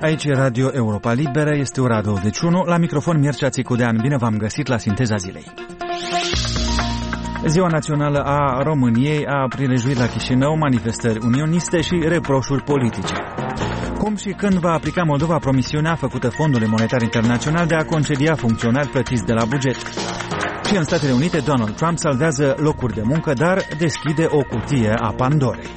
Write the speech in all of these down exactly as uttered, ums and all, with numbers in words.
Aici e Radio Europa Liberă, este ora douăzeci și unu, la microfon Mircea Țicudean. Bine v-am găsit la Sinteza Zilei. Ziua Națională a României a prilejuit la Chișinău manifestări unioniste și reproșuri politice. Cum și când va aplica Moldova promisiunea făcută Fondului Monetar Internațional de a concedia funcționari plătiți de la buget? Și în Statele Unite, Donald Trump salvează locuri de muncă, dar deschide o cutie a Pandorei.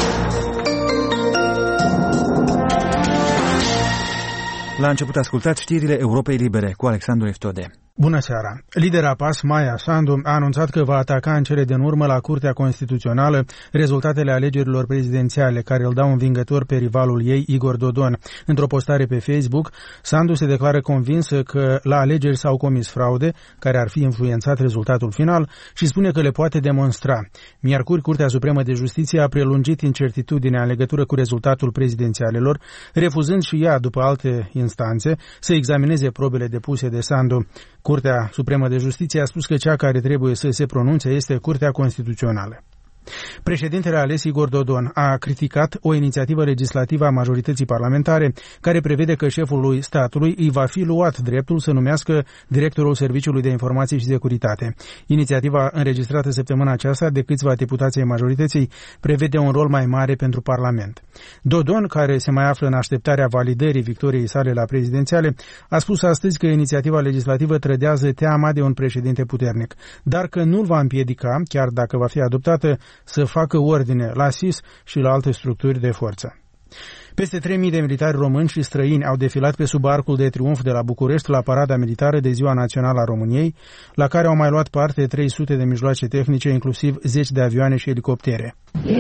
La început ascultați știrile Europei Libere cu Alexandru Eftode. Bună seara! Lidera P A S, Maia Sandu, a anunțat că va ataca în cele din urmă la Curtea Constituțională rezultatele alegerilor prezidențiale, care îl dau învingător pe rivalul ei, Igor Dodon. Într-o postare pe Facebook, Sandu se declară convinsă că la alegeri s-au comis fraude, care ar fi influențat rezultatul final, și spune că le poate demonstra. Miercuri, Curtea Supremă de Justiție a prelungit incertitudinea în legătură cu rezultatul prezidențialelor, refuzând și ea, după alte instanțe, să examineze probele depuse de Sandu. Curtea Supremă de Justiție a spus că cea care trebuie să se pronunțe este Curtea Constituțională. Președintele ales Igor Dodon a criticat o inițiativă legislativă a majorității parlamentare care prevede că șefului statului îi va fi luat dreptul să numească directorul Serviciului de Informații și Securitate. Inițiativa înregistrată săptămâna aceasta de câțiva deputați ai majorității prevede un rol mai mare pentru Parlament. Dodon, care se mai află în așteptarea validării victoriei sale la prezidențiale, a spus astăzi că inițiativa legislativă trădează teama de un președinte puternic, dar că nu-l va împiedica, chiar dacă va fi adoptată, să facă ordine la S I S și la alte structuri de forță. Peste trei mii de militari români și străini au defilat pe sub Arcul de Triunf de la București la parada militară de Ziua Națională a României, la care au mai luat parte trei sute de mijloace tehnice, inclusiv zeci de avioane și elicoptere.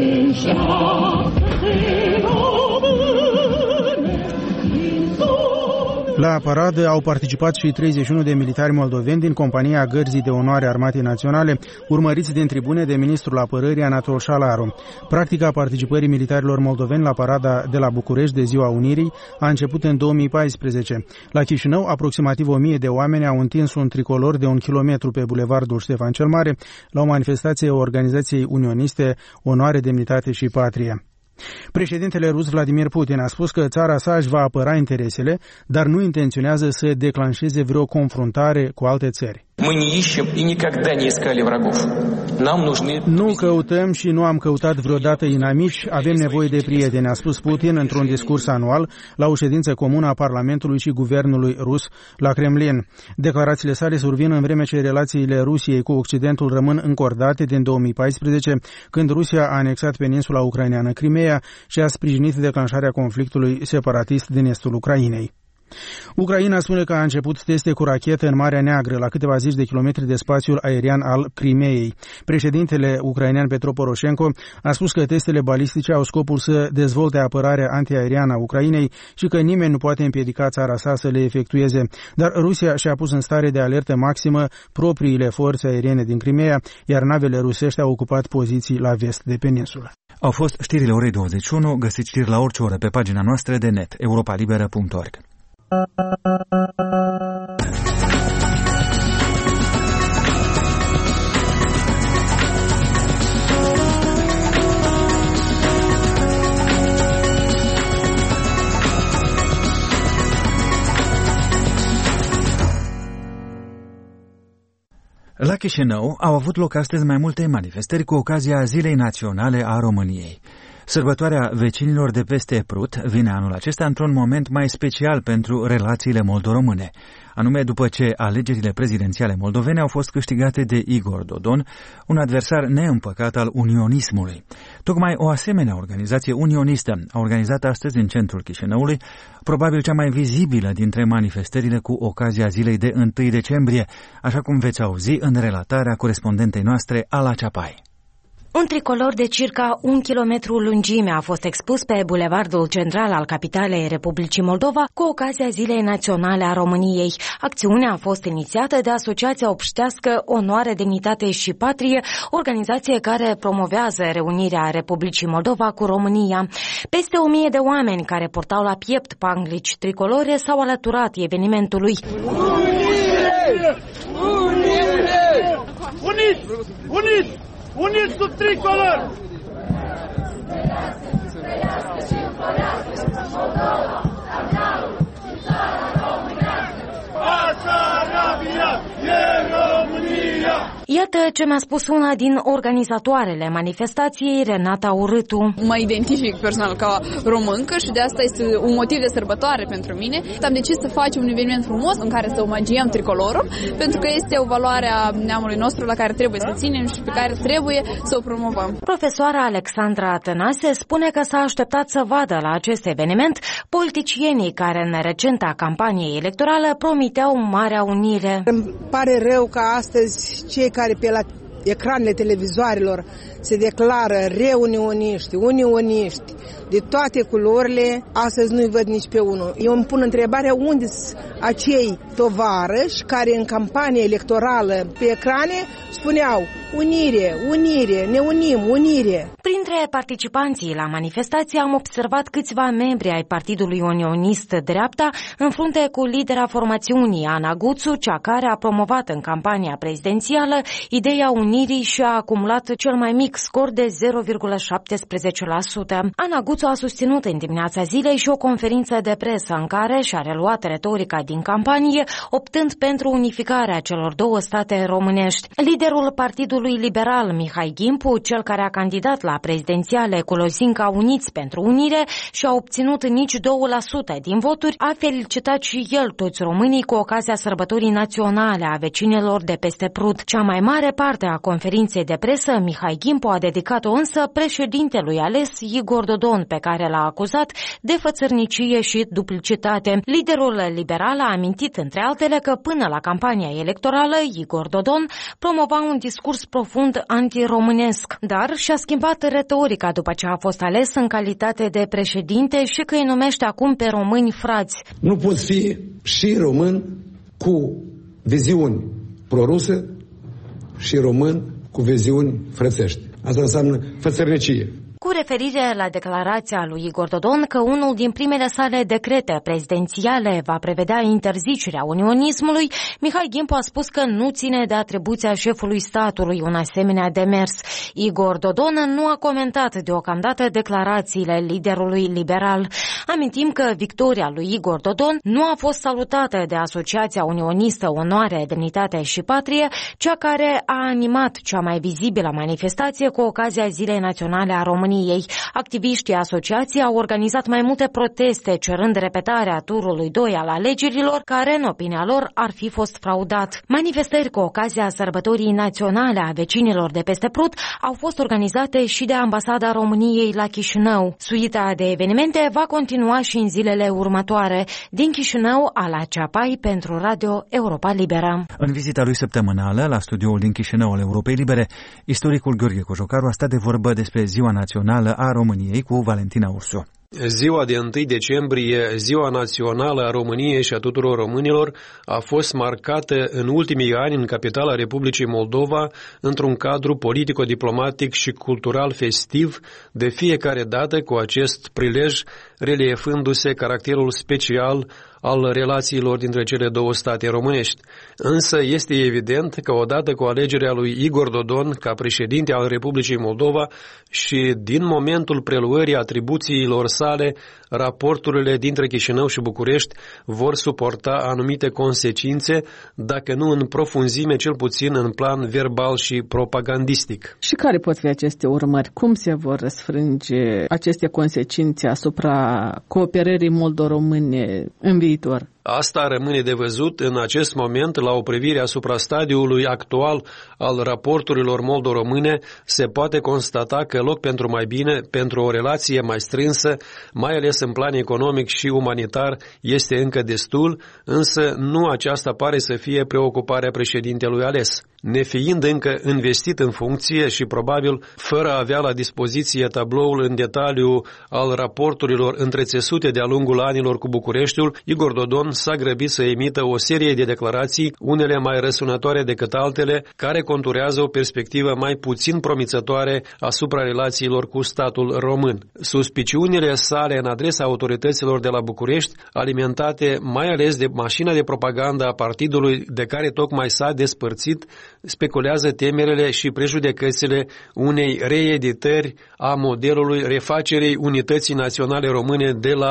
La paradă au participat și treizeci și unu de militari moldoveni din compania Gărzii de Onoare Armatei Naționale, urmăriți din tribune de ministrul apărării Anatol Șalaru. Practica participării militarilor moldoveni la parada de la București de Ziua Unirii a început în două mii paisprezece. La Chișinău, aproximativ o mie de oameni au întins un tricolor de un kilometru pe bulevardul Ștefan cel Mare la o manifestație a organizației unioniste Onoare, Demnitate și Patrie. Președintele rus Vladimir Putin a spus că țara sa își va apăra interesele, dar nu intenționează să declanșeze vreo confruntare cu alte țări. Nu căutăm și nu am căutat vreodată inamici, avem nevoie de prieteni, a spus Putin într-un discurs anual la o ședință comună a Parlamentului și Guvernului rus la Kremlin. Declarațiile sale survin în vreme ce relațiile Rusiei cu Occidentul rămân încordate din două mii paisprezece, când Rusia a anexat peninsula ucraineană Crimea și a sprijinit declanșarea conflictului separatist din estul Ucrainei. Ucraina spune că a început teste cu rachetă în Marea Neagră, la câteva zeci de kilometri de spațiul aerian al Crimeei. Președintele ucrainean Petro Poroșenko a spus că testele balistice au scopul să dezvolte apărarea antiaeriană a Ucrainei și că nimeni nu poate împiedica țara sa să le efectueze. Dar Rusia și-a pus în stare de alertă maximă propriile forțe aeriene din Crimea, iar navele rusești au ocupat poziții la vest de peninsulă. Au fost știrile orei douăzeci și unu, găsiți știri la orice oră pe pagina noastră de net, europa liberă punct org. La Chișinău au avut loc astăzi mai multe manifestări cu ocazia Zilei Naționale a României. Sărbătoarea vecinilor de peste Prut vine anul acesta într-un moment mai special pentru relațiile moldo-române, anume după ce alegerile prezidențiale moldovene au fost câștigate de Igor Dodon, un adversar neîmpăcat al unionismului. Tocmai o asemenea organizație unionistă a organizat astăzi în centrul Chișinăului probabil cea mai vizibilă dintre manifestările cu ocazia zilei de întâi decembrie, așa cum veți auzi în relatarea corespondentei noastre, Ala Ceapai. Un tricolor de circa un kilometru lungime a fost expus pe bulevardul central al capitalei Republicii Moldova cu ocazia Zilei Naționale a României. Acțiunea a fost inițiată de Asociația Obștească Onoare, Demnitate și Patrie, organizație care promovează reunirea Republicii Moldova cu România. Peste o mie de oameni care portau la piept panglici tricolore s-au alăturat evenimentului. Unire! Unire! Uniți! Uniți! Uniți sub tricolor! Trăiască și înflorească Moldova, Iată ce mi-a spus una din organizatoarele manifestației, Renata Urâtu. Mă identific personal ca româncă și de asta este un motiv de sărbătoare pentru mine. Am decis să facem un eveniment frumos în care să omagiem tricolorul, pentru că este o valoare a neamului nostru la care trebuie să ținem și pe care trebuie să o promovăm. Profesoara Alexandra Tănase spune că s-a așteptat să vadă la acest eveniment politicienii care în recenta campanie electorală promiteau Marea Unire. Îmi pare rău că astăzi cei care pe la ecranele televizoarelor se declară reunioniști, unioniști, de toate culorile, astăzi nu-i văd nici pe unul. Eu îmi pun întrebarea unde sunt acei tovarăși care în campanie electorală pe ecrane spuneau unire, unire, ne unim, unire. Printre participanții la manifestație am observat câțiva membri ai Partidului Unionist Dreapta în frunte cu lidera formațiunii Ana Guțu, cea care a promovat în campania prezidențială ideea unirii și a acumulat cel mai mic scor de zero virgulă șaptesprezece la sută. Ana Guțu a susținut în dimineața zilei și o conferință de presă în care și-a reluat retorica din campanie, optând pentru unificarea celor două state românești. Liderul Partidului Liberal, Mihai Gimpu, cel care a candidat la prezidențiale cu lozinca Uniți pentru Unire și a obținut nici doi la sută din voturi, a felicitat și el toți românii cu ocazia sărbătorii naționale a vecinilor de peste Prut. Cea mai mare parte a conferinței de presă, Mihai Gimpu a dedicat-o însă președintelui ales Igor Dodon, pe care l-a acuzat de fățărnicie și duplicitate. Liderul liberal a amintit, între altele, că până la campania electorală, Igor Dodon promova un discurs profund antiromânesc, dar și-a schimbat retorica după ce a fost ales în calitate de președinte și că îi numește acum pe români frați. Nu poți fi și român cu viziuni proruse și român cu viziuni frățești. Asta înseamnă fățărnicie. Cu referire la declarația lui Igor Dodon că unul din primele sale decrete prezidențiale va prevedea interzicerea unionismului, Mihai Gimpu a spus că nu ține de atribuția șefului statului un asemenea demers. Igor Dodon nu a comentat deocamdată declarațiile liderului liberal. Amintim că victoria lui Igor Dodon nu a fost salutată de Asociația Unionistă Onoare, Demnitate și Patrie, cea care a animat cea mai vizibilă manifestație cu ocazia Zilei Naționale a României. Activiștii asociației au organizat mai multe proteste cerând repetarea turului doi al alegerilor, care, în opinia lor, ar fi fost fraudat. Manifestări cu ocazia sărbătorii naționale a vecinilor de peste Prut au fost organizate și de Ambasada României la Chișinău. Suita de evenimente va continua și în zilele următoare. Din Chișinău, Ala Ceapai pentru Radio Europa Liberă. În vizita lui săptămânală la studioul din Chișinău al Europei Libere, istoricul Gheorghe Cojocaru a stat de vorbă despre Ziua Națională a României cu Valentina Ursu. Ziua de întâi decembrie, Ziua Națională a României și a tuturor românilor, a fost marcată în ultimii ani în capitala Republicii Moldova într-un cadru politico-diplomatic și cultural festiv, de fiecare dată cu acest prilej reliefându-se caracterul special al relațiilor dintre cele două state românești. Însă este evident că odată cu alegerea lui Igor Dodon ca președinte al Republicii Moldova și din momentul preluării atribuțiilor sale, raporturile dintre Chișinău și București vor suporta anumite consecințe, dacă nu în profunzime, cel puțin în plan verbal și propagandistic. Și care pot fi aceste urmări? Cum se vor răsfrânge aceste consecințe asupra cooperării moldo-române în viitor? Asta rămâne de văzut în acest moment. La o privire asupra stadiului actual al raporturilor moldo-române se poate constata că loc pentru mai bine, pentru o relație mai strânsă, mai ales în plan economic și umanitar, este încă destul, însă nu aceasta pare să fie preocuparea președintelui ales. Nefiind încă investit în funcție și probabil fără a avea la dispoziție tabloul în detaliu al raporturilor întrețesute de-a lungul anilor cu Bucureștiul, Igor Dodon s-a grăbit să emită o serie de declarații, unele mai răsunătoare decât altele, care conturează o perspectivă mai puțin promițătoare asupra relațiilor cu statul român. Suspiciunile sale în adresa autorităților de la București, alimentate mai ales de mașina de propagandă a partidului de care tocmai s-a despărțit, speculează temerele și prejudecățile unei reeditări a modelului refacerei unității naționale române de la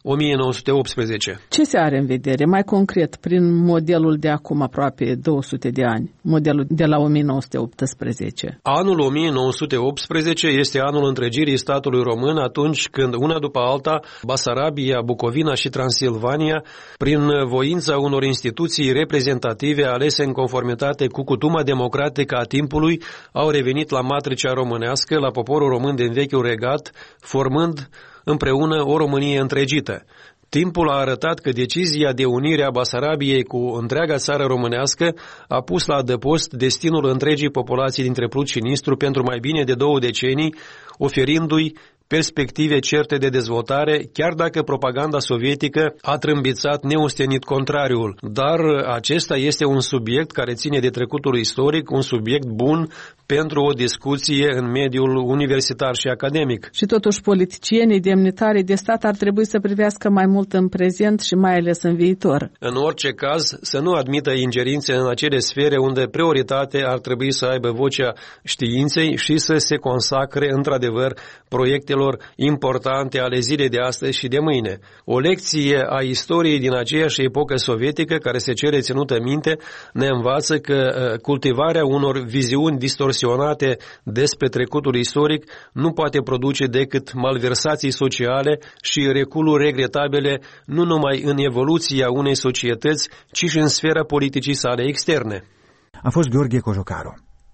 o mie nouă sute optsprezece. Ce se are în vedere, mai concret, prin modelul de acum aproape două sute de ani, modelul de la o mie nouă sute optsprezece? Anul o mie nouă sute optsprezece este anul întregirii statului român, atunci când una după alta Basarabia, Bucovina și Transilvania, prin voința unor instituții reprezentative alese în conformitate cu cutuma democratică a timpului, au revenit la matricea românească, la poporul român din vechiul regat, formând împreună o Românie întregită. Timpul a arătat că decizia de unire a Basarabiei cu întreaga țară românească a pus la adăpost destinul întregii populații dintre Prut și Nistru pentru mai bine de două decenii, oferindu-i perspective certe de dezvoltare, chiar dacă propaganda sovietică a trâmbițat neostenit contrariul. Dar acesta este un subiect care ține de trecutul istoric, un subiect bun pentru o discuție în mediul universitar și academic. Și totuși politicienii, demnitarii de stat ar trebui să privească mai mult în prezent și mai ales în viitor. În orice caz, să nu admită ingerințe în acele sfere unde prioritate ar trebui să aibă vocea științei și să se consacre într-adevăr proiectelor importante ale zilei de astăzi și de mâine. O lecție a istoriei din aceeași epocă sovietică care se cere ținută minte ne învață că cultivarea unor viziuni distorsionate despre trecutul istoric nu poate produce decât malversații sociale și reculuri regretabile nu numai în evoluția unei societăți, ci și în sfera politicii sale externe. A fost Gheorghe Cojocaru.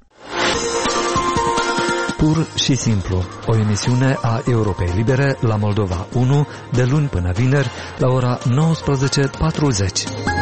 Pur și simplu, o emisiune a Europei Libere la Moldova unu, de luni până vineri, la ora nouăsprezece patruzeci.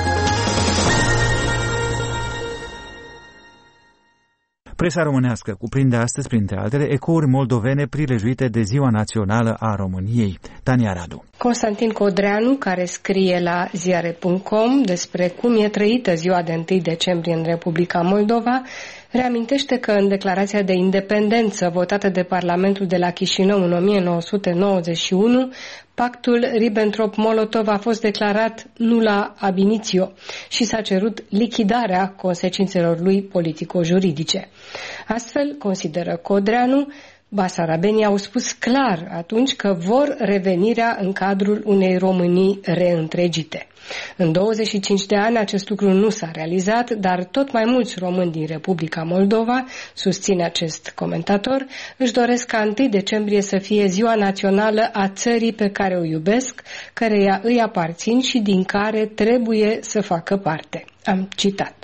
Presa românească cuprinde astăzi, printre altele, ecouri moldovene prilejuite de Ziua Națională a României. Tania Radu. Constantin Codreanu, care scrie la ziare punct com despre cum e trăită ziua de întâi decembrie în Republica Moldova, reamintește că în declarația de independență votată de Parlamentul de la Chișinău în o mie nouă sute nouăzeci și unu, pactul Ribbentrop-Molotov a fost declarat nulla ab initio și s-a cerut lichidarea consecințelor lui politico-juridice. Astfel, consideră Codreanu, basarabenii au spus clar atunci că vor revenirea în cadrul unei Românii reîntregite. În douăzeci și cinci de ani acest lucru nu s-a realizat, dar tot mai mulți români din Republica Moldova, susține acest comentator, își doresc ca întâi decembrie să fie ziua națională a țării pe care o iubesc, căreia îi aparțin și din care trebuie să facă parte. Am citat.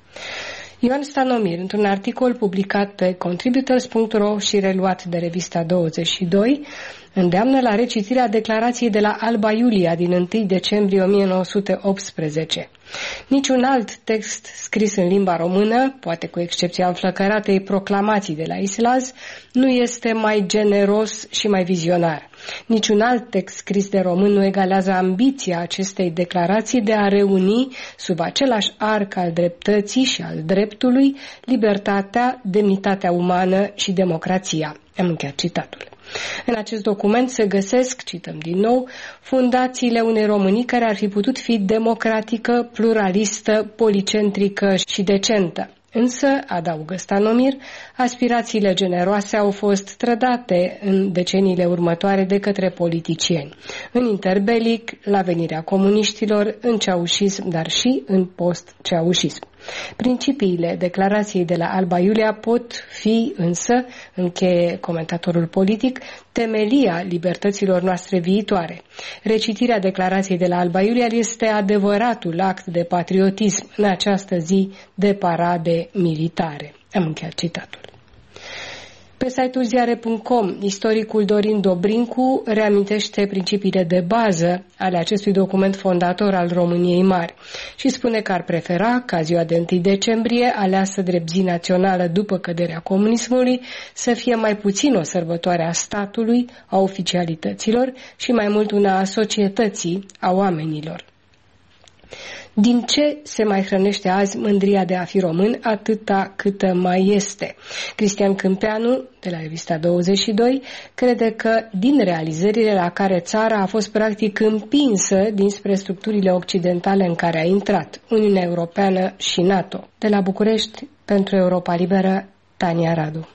Ioan Stanomir, într-un articol publicat pe contributors punct ro și reluat de revista douăzeci și doi, îndeamnă la recitirea declarației de la Alba Iulia din întâi decembrie o mie nouă sute optsprezece. Niciun alt text scris în limba română, poate cu excepția înflăcăratei proclamații de la Islaz, nu este mai generos și mai vizionar. Niciun alt text scris de român nu egalează ambiția acestei declarații de a reuni sub același arc al dreptății și al dreptului libertatea, demnitatea umană și democrația. Am încheiat citatul. În acest document se găsesc, cităm din nou, fundațiile unei Românii care ar fi putut fi democratică, pluralistă, policentrică și decentă. Însă, adaugă Stanomir, aspirațiile generoase au fost trădate în deceniile următoare de către politicieni. În interbelic, la venirea comuniștilor, în ceaușism, dar și în post-ceaușism. Principiile declarației de la Alba Iulia pot fi însă, încheie comentatorul politic, temelia libertăților noastre viitoare. Recitirea declarației de la Alba Iulia este adevăratul act de patriotism în această zi de parade militare. Am încheiat citatul. Pe site-ul ziare punct com, istoricul Dorin Dobrincu reamintește principiile de bază ale acestui document fondator al României Mari și spune că ar prefera ca ziua de întâi decembrie, aleasă drept zi națională după căderea comunismului, să fie mai puțin o sărbătoare a statului, a oficialităților și mai mult una a societății, a oamenilor. Din ce se mai hrănește azi mândria de a fi român atâta câtă mai este? Cristian Câmpeanu, de la revista douăzeci și doi, crede că din realizările la care țara a fost practic împinsă dinspre structurile occidentale în care a intrat, Uniunea Europeană și NATO. De la București, pentru Europa Liberă, Tania Radu.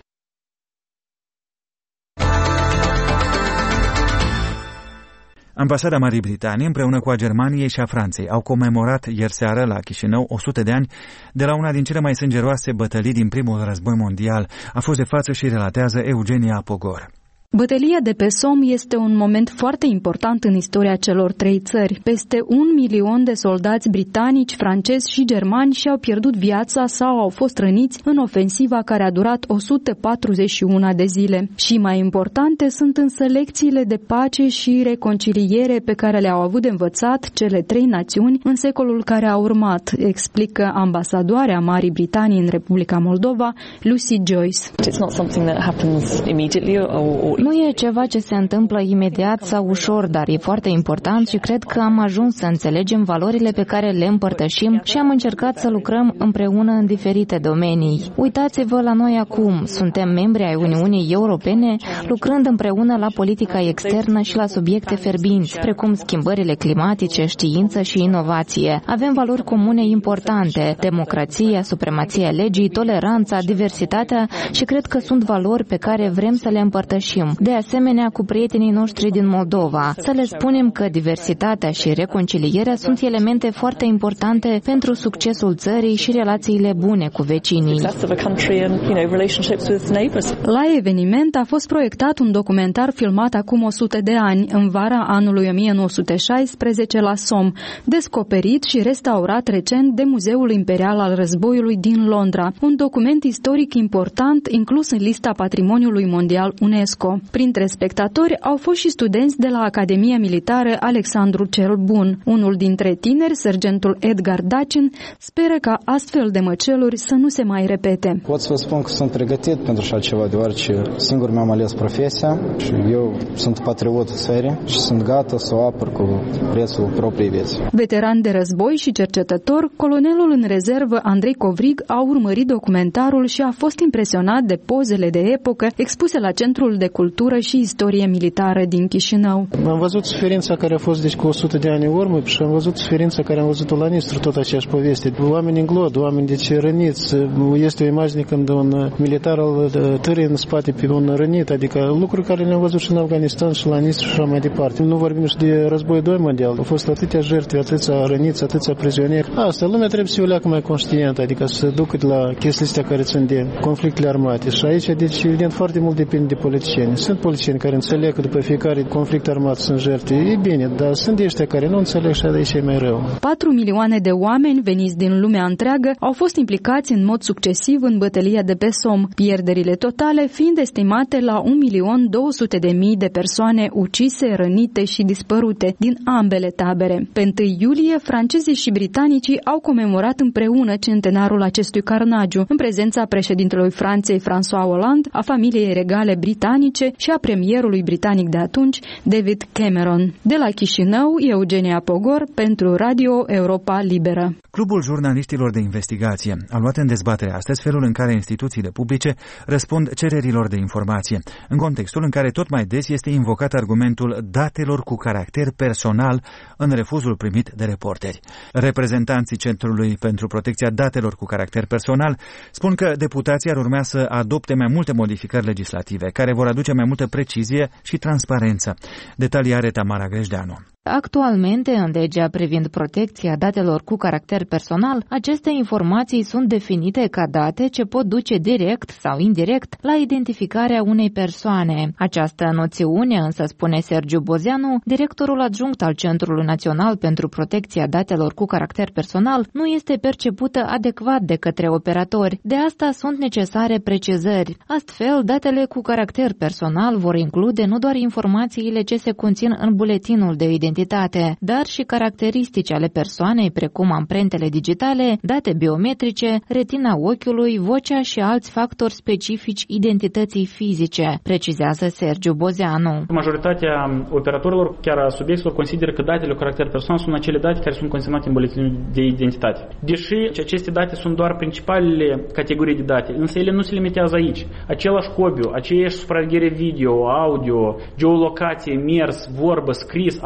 Ambasada Marii Britanii, împreună cu a Germaniei și a Franței, au comemorat ieri seară la Chișinău o sută de ani de la una din cele mai sângeroase bătălii din primul război mondial. A fost de față și relatează Eugenia Pogor. Bătălia de pe Somme este un moment foarte important în istoria celor trei țări. Peste un milion de soldați britanici, francezi și germani și-au pierdut viața sau au fost răniți în ofensiva care a durat o sută patruzeci și unu de zile. Și mai importante sunt însă lecțiile de pace și reconciliere pe care le-au avut de învățat cele trei națiuni în secolul care a urmat, explică ambasadoarea Marii Britanii în Republica Moldova, Lucy Joyce. It's not something that happens immediately or Nu e ceva ce se întâmplă imediat sau ușor, dar e foarte important și cred că am ajuns să înțelegem valorile pe care le împărtășim și am încercat să lucrăm împreună în diferite domenii. Uitați-vă la noi acum, suntem membri ai Uniunii Europene, lucrând împreună la politica externă și la subiecte fierbinți, precum schimbările climatice, știință și inovație. Avem valori comune importante, democrația, supremația legii, toleranța, diversitatea și cred că sunt valori pe care vrem să le împărtășim. De asemenea, cu prietenii noștri din Moldova, să le spunem că diversitatea și reconcilierea sunt elemente foarte importante pentru succesul țării și relațiile bune cu vecinii. La eveniment a fost proiectat un documentar filmat acum o sută de ani, în vara anului o mie nouă sute șaisprezece la Somme, descoperit și restaurat recent de Muzeul Imperial al Războiului din Londra, un document istoric important inclus în lista Patrimoniului Mondial UNESCO. Printre spectatori au fost și studenți de la Academia Militară Alexandru cel Bun. Unul dintre tineri, sergentul Edgar Dacin, speră ca astfel de măceluri să nu se mai repete. Pot să vă spun că sunt pregătit pentru așa ceva, deoarece singur mi-am ales profesia și eu sunt patriotul țării și sunt gata să o apăr cu prețul propriei vieți. Veteran de război și cercetător, colonelul în rezervă Andrei Covrig a urmărit documentarul și a fost impresionat de pozele de epocă expuse la Centrul de Cultură și Istorie Militară din Chișinău. Am văzut suferința care a fost deci cu o sută de ani în urmă și am văzut suferința care am văzut-o la Nistru, tot aceeași poveste. Oameni în glod, oameni deci răniți. Este o imagine când un militar îl târie în spate pe un rănit, adică lucruri care le-am văzut și în Afganistan și la Nistru și așa mai departe. Nu vorbim și de război doi mondial. Au fost atâtea jertfe, atâția răniți, atâția prizonieri. Asta, lumea trebuie să o leacă mai conștientă, adică să ducă la chestiile astea care țin de conflictele armate. Și aici, deci, evident, foarte mult depinde de politicieni. Sunt politicieni care înțeleg că după fiecare conflict armat sunt jertfe. E bine, dar sunt ăștia care nu înțeleg și aici e mai rău. Patru milioane de oameni veniți din lumea întreagă au fost implicați în mod succesiv în bătălia de pe Somme, pierderile totale fiind estimate la un milion două sute de mii de persoane ucise, rănite și dispărute din ambele tabere. Pe întâi iulie, francezii și britanicii au comemorat împreună centenarul acestui carnagiu, în prezența președintelui Franței François Hollande, a familiei regale britanice și a premierului britanic de atunci, David Cameron. De la Chișinău, Eugenia Pogor, pentru Radio Europa Liberă. Clubul Jurnaliștilor de Investigație a luat în dezbatere astăzi felul în care instituțiile publice răspund cererilor de informație, în contextul în care tot mai des este invocat argumentul datelor cu caracter personal în refuzul primit de reporteri. Reprezentanții Centrului pentru Protecția Datelor cu Caracter Personal spun că deputații ar urmea să adopte mai multe modificări legislative, care vor aduce mai multă precizie și transparență. Detalii are Tamara Grejdeanu. Actualmente, în legea privind protecția datelor cu caracter personal, aceste informații sunt definite ca date ce pot duce direct sau indirect la identificarea unei persoane. Această noțiune, însă, spune Sergiu Bozeanu, directorul adjunct al Centrului Național pentru Protecția Datelor cu Caracter Personal, nu este percepută adecvat de către operatori. De asta sunt necesare precizări. Astfel, datele cu caracter personal vor include nu doar informațiile ce se conțin în buletinul de identitate, dar și caracteristici ale persoanei, precum amprentele digitale, date biometrice, retina ochiului, vocea și alți factori specifici identității fizice, precizează Sergiu Bozeanu. Majoritatea operatorilor, chiar a subiectelor, consideră că datele cu caracter personal sunt acele date care sunt consemnate în buletinul de identitate. Deși aceste date sunt doar principalele categorii de date, însă ele nu se limitează aici. Același copil, aceeași supraveghere video, audio, geolocație, mers, vorbă, scris, absolut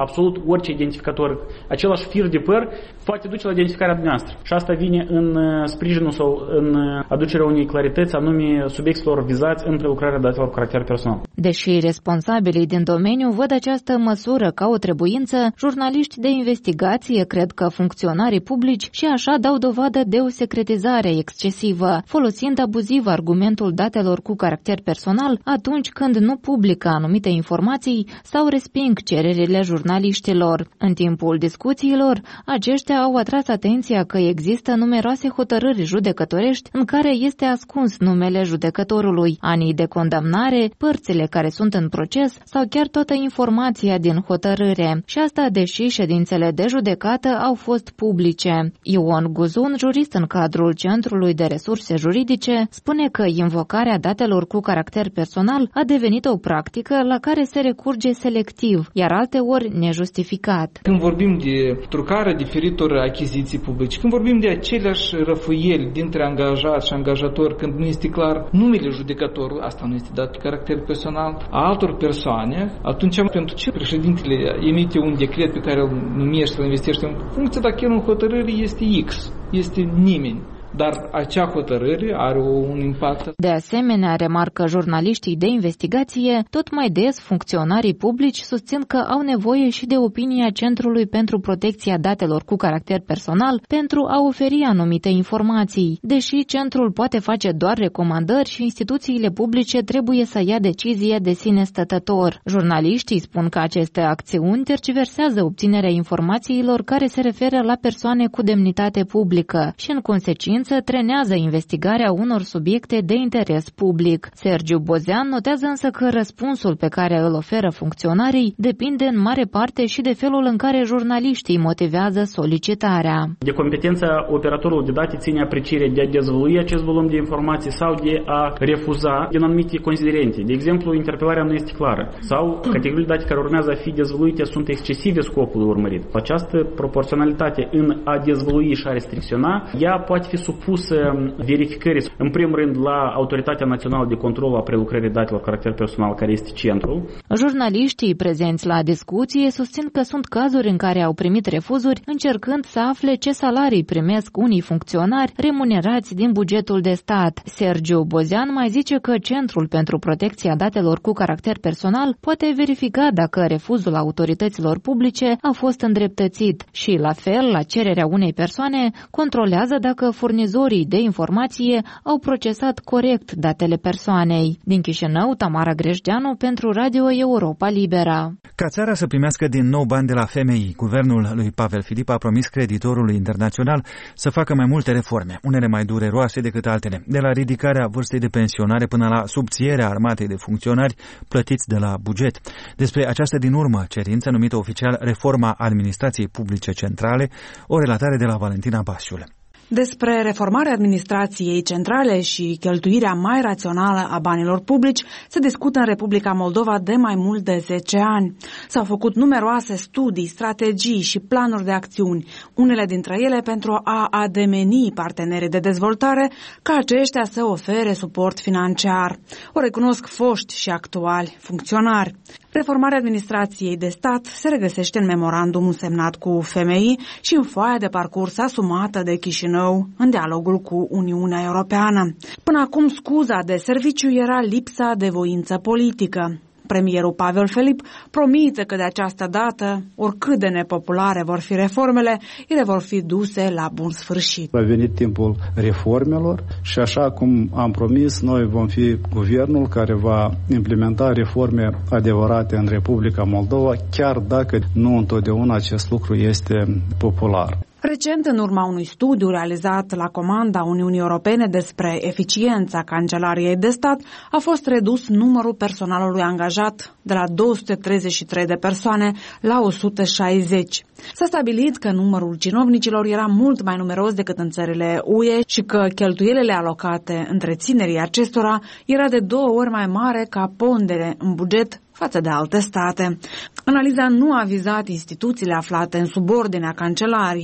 orice identificator, același fir de păr poate duce la identificarea dumneavoastră. Și asta vine în sprijinul sau în aducerea unei clarități anume subiecților vizați în prelucrarea datelor cu caracter personal. Deși responsabilii din domeniu văd această măsură ca o trebuință, jurnaliști de investigație cred că funcționarii publici și așa dau dovadă de o secretizare excesivă, folosind abuziv argumentul datelor cu caracter personal atunci când nu publică anumite informații sau resping cererile jurnaliștilor. În timpul discuțiilor, aceștia au atras atenția că există numeroase hotărâri judecătorești în care este ascuns numele judecătorului, anii de condamnare, părțile care sunt în proces sau chiar toată informația din hotărâre. Și asta deși ședințele de judecată au fost publice. Ion Guzun, jurist în cadrul Centrului de Resurse Juridice, spune că invocarea datelor cu caracter personal a devenit o practică la care se recurge selectiv, iar alteori nejustificat. Când vorbim de trucarea diferitor achiziții publice, când vorbim de aceleași răfuieli dintre angajat și angajator, când nu este clar numele judecătorului, asta nu este dat de caracter personal, a altor persoane, atunci pentru ce președintele emite un decret pe care îl numește, îl investește în funcție dacă el în hotărâre este X, este nimeni. Dar acea hotărâre are un impact. De asemenea, remarcă jurnaliștii de investigație, tot mai des funcționarii publici susțin că au nevoie și de opinia Centrului pentru Protecția Datelor cu Caracter Personal pentru a oferi anumite informații, deși centrul poate face doar recomandări și instituțiile publice trebuie să ia decizie de sine stătător. Jurnaliștii spun că aceste acțiuni tergiversează obținerea informațiilor care se referă la persoane cu demnitate publică și, în consecință, trenează investigarea unor subiecte de interes public. Sergiu Bozean notează însă că răspunsul pe care îl oferă funcționarii depinde în mare parte și de felul în care jurnaliștii motivează solicitarea. De competența operatorului de date ține aprecierea de a dezvălui acest volum de informații sau de a refuza din anumite considerente. De exemplu, interpelarea nu este clară sau categoriile de date care urmează a fi dezvăluite sunt excesive scopului urmărit. Această proporționalitate în a dezvălui și a restricționa, ea poate fi supusă verificării, în primul rând, la Autoritatea Națională de Control a Prelucrării Datelor cu Caracter Personal, care este centrul. Jurnaliștii prezenți la discuție susțin că sunt cazuri în care au primit refuzuri încercând să afle ce salarii primesc unii funcționari remunerați din bugetul de stat. Sergiu Bozean mai zice că Centrul pentru Protecția Datelor cu Caracter Personal poate verifica dacă refuzul autorităților publice a fost îndreptățit și, la fel, la cererea unei persoane, controlează dacă furnizorii de informație au procesat corect datele persoanei. Din Chișinău, Tamara Grejdeanu pentru Radio Europa Libera. Ca țara să primească din nou bani de la F M I, guvernul lui Pavel Filip a promis creditorului internațional să facă mai multe reforme, unele mai dureroase decât altele, de la ridicarea vârstei de pensionare până la subțierea armatei de funcționari plătiți de la buget. Despre această din urmă cerință numită oficial Reforma Administrației Publice Centrale, o relatare de la Valentina Basiule. Despre reformarea administrației centrale și cheltuirea mai rațională a banilor publici se discută în Republica Moldova de mai mult de zece ani. S-au făcut numeroase studii, strategii și planuri de acțiuni, unele dintre ele pentru a ademeni partenerii de dezvoltare ca aceștia să ofere suport financiar. O recunosc foști și actuali funcționari. Reformarea administrației de stat se regăsește în memorandumul semnat cu F M I și în foaia de parcurs asumată de Chișinău în dialogul cu Uniunea Europeană. Până acum, scuza de serviciu era lipsa de voință politică. Premierul Pavel Filip promite că de această dată, oricât de nepopulare vor fi reformele, ele vor fi duse la bun sfârșit. A venit timpul reformelor și așa cum am promis, noi vom fi guvernul care va implementa reforme adevărate în Republica Moldova, chiar dacă nu întotdeauna acest lucru este popular. Recent, în urma unui studiu realizat la comanda Uniunii Europene despre eficiența Cancelariei de Stat, a fost redus numărul personalului angajat de la două sute treizeci și trei de persoane la o sută șaizeci. S-a stabilit că numărul cinovnicilor era mult mai numeros decât în țările U E și că cheltuielile alocate întreținerii acestora era de două ori mai mare ca pondere în buget față de alte state. Analiza nu a vizat instituțiile aflate în subordinea Cancelariei.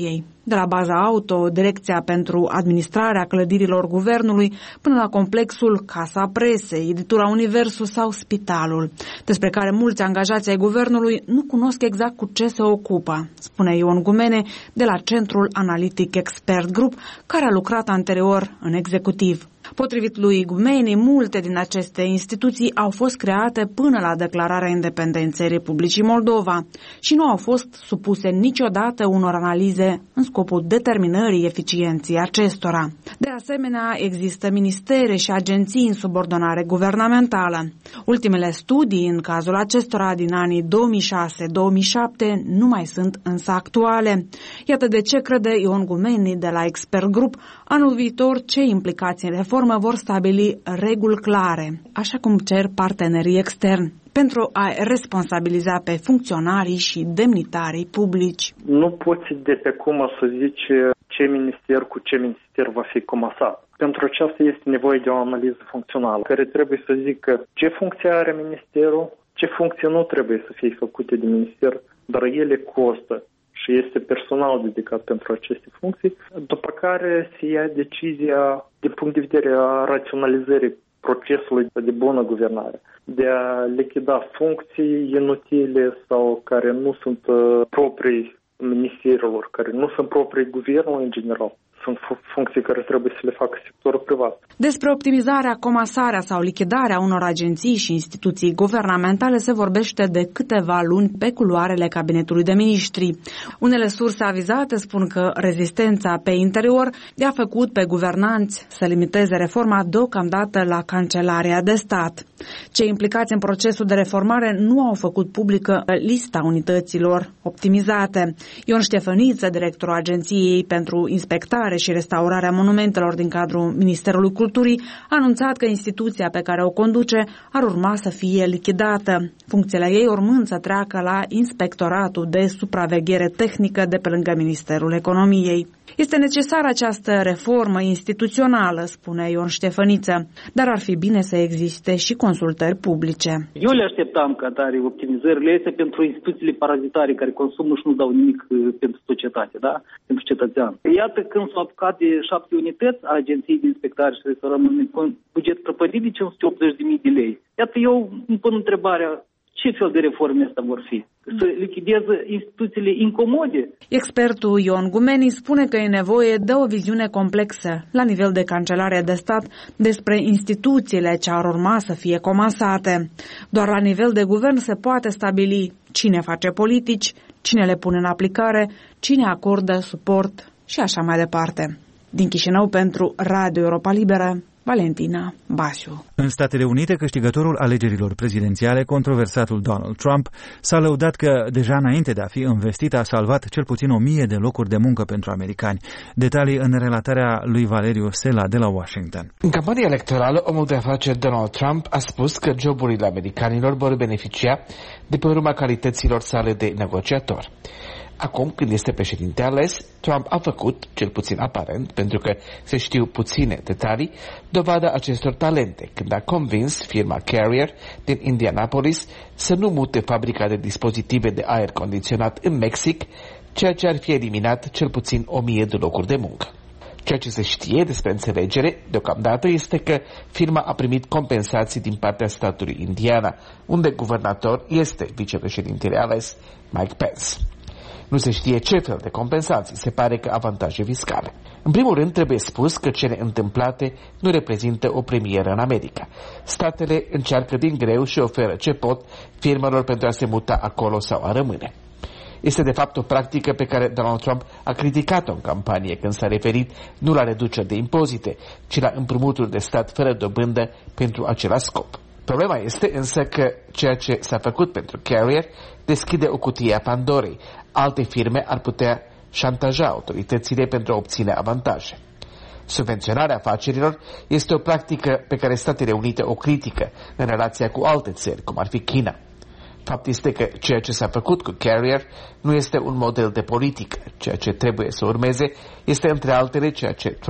de la baza auto, Direcția pentru Administrarea Clădirilor Guvernului, până la complexul Casa Presei, editura Universul sau Spitalul, despre care mulți angajați ai guvernului nu cunosc exact cu ce se ocupă, spune Ion Gumene de la Centrul Analitic Expert Group, care a lucrat anterior în executiv. Potrivit lui Gumeni, multe din aceste instituții au fost create până la declararea independenței Republicii Moldova și nu au fost supuse niciodată unor analize în scopul determinării eficienței acestora. De asemenea, există ministere și agenții în subordonare guvernamentală. Ultimele studii în cazul acestora din anii două mii șase două mii șapte nu mai sunt însă actuale. Iată de ce crede Ion Gumeni de la Expert Group, anul viitor cei implicați în reformă vor stabili reguli clare, așa cum cer partenerii externi, pentru a responsabiliza pe funcționarii și demnitarii publici. Nu poți de pe acum să zici ce minister cu ce minister va fi comasat. Pentru aceasta este nevoie de o analiză funcțională, care trebuie să zică ce funcție are ministerul, ce funcții nu trebuie să fie făcute de minister, dar ele costă și este personal dedicat pentru aceste funcții, după care se ia decizia din punct de vedere a raționalizării procesului de bună guvernare, de a lichida funcții inutile sau care nu sunt proprii ministerilor, care nu sunt proprii guvernului în general. Sunt funcții care trebuie să le facă sectorul privat. Despre optimizarea, comasarea sau lichidarea unor agenții și instituții guvernamentale se vorbește de câteva luni pe culoarele cabinetului de miniștri. Unele surse avizate spun că rezistența pe interior i-a făcut pe guvernanți să limiteze reforma deocamdată la Cancelarea de Stat. Cei implicați în procesul de reformare nu au făcut publică lista unităților optimizate. Ion Ștefăniță, directorul Agenției pentru Inspectare și Restaurarea Monumentelor din cadrul Ministerului Culturii, a anunțat că instituția pe care o conduce ar urma să fie lichidată, funcțiile ei urmând să treacă la Inspectoratul de Supraveghere Tehnică de pe lângă Ministerul Economiei. Este necesară această reformă instituțională, spune Ion Ștefăniță, dar ar fi bine să existe și consultări publice. Eu le așteptam ca tare optimizările astea pentru instituțiile parazitare care consumă și nu dau nimic pentru societate, da? Pentru cetățean. Iată când s-au apucat de șapte unități a Agenției de Inspectare și Restaurare cu buget prăpădit de cinci sute optzeci de mii de lei. Iată eu îmi pun întrebarea, ce fel de reforme astea vor fi? Să lichideze instituțiile incomode? Expertul Ion Gumeni spune că e nevoie de o viziune complexă la nivel de Cancelare de Stat despre instituțiile ce ar urma să fie comasate. Doar la nivel de guvern se poate stabili cine face politici, cine le pune în aplicare, cine acordă suport și așa mai departe. Din Chișinău pentru Radio Europa Liberă, Valentina Basiu. În Statele Unite, câștigătorul alegerilor prezidențiale, controversatul Donald Trump, s-a lăudat că deja înainte de a fi investit a salvat cel puțin o mie de locuri de muncă pentru americani. Detalii în relatarea lui Valeriu Sela de la Washington. În campania electorală, omul de afaceri Donald Trump a spus că joburile americanilor vor beneficia de pe urma calităților sale de negociator. Acum, când este președinte ales, Trump a făcut, cel puțin aparent, pentru că se știu puține detalii, dovada acestor talente, când a convins firma Carrier din Indianapolis să nu mute fabrica de dispozitive de aer condiționat în Mexic, ceea ce ar fi eliminat cel puțin o mie de locuri de muncă. Ceea ce se știe despre înțelegere, deocamdată, este că firma a primit compensații din partea statului Indiana, unde guvernator este vicepreședintele ales Mike Pence. Nu se știe ce fel de compensații, se pare că avantaje fiscale. În primul rând, trebuie spus că cele întâmplate nu reprezintă o premieră în America. Statele încearcă din greu și oferă ce pot firmelor pentru a se muta acolo sau a rămâne. Este de fapt o practică pe care Donald Trump a criticat-o în campanie când s-a referit nu la reduceri de impozite, ci la împrumuturi de stat fără dobândă pentru același scop. Problema este însă că ceea ce s-a făcut pentru Carrier deschide o cutie a Pandorei. Alte firme ar putea șantaja autoritățile pentru a obține avantaje. Subvenționarea afacerilor este o practică pe care Statele Unite o critică în relația cu alte țări, cum ar fi China. Fapt este că ceea ce s-a făcut cu Carrier nu este un model de politică. Ceea ce trebuie să urmeze este, între altele, ceea ce Trump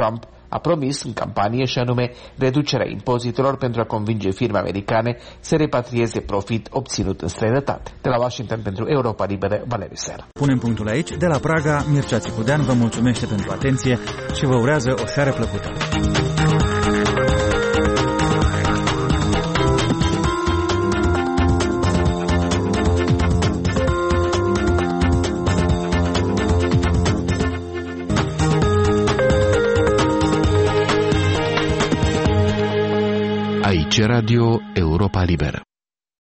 a promis în campanie și anume reducerea impozitelor pentru a convinge firme americane să repatrieze profit obținut în străinătate. De la Washington pentru Europa Liberă, Valeriu Ser. Punem punctul aici. De la Praga, Mircea Țicudean vă mulțumește pentru atenție și vă urează o seară plăcută. Aici Radio Europa Liberă.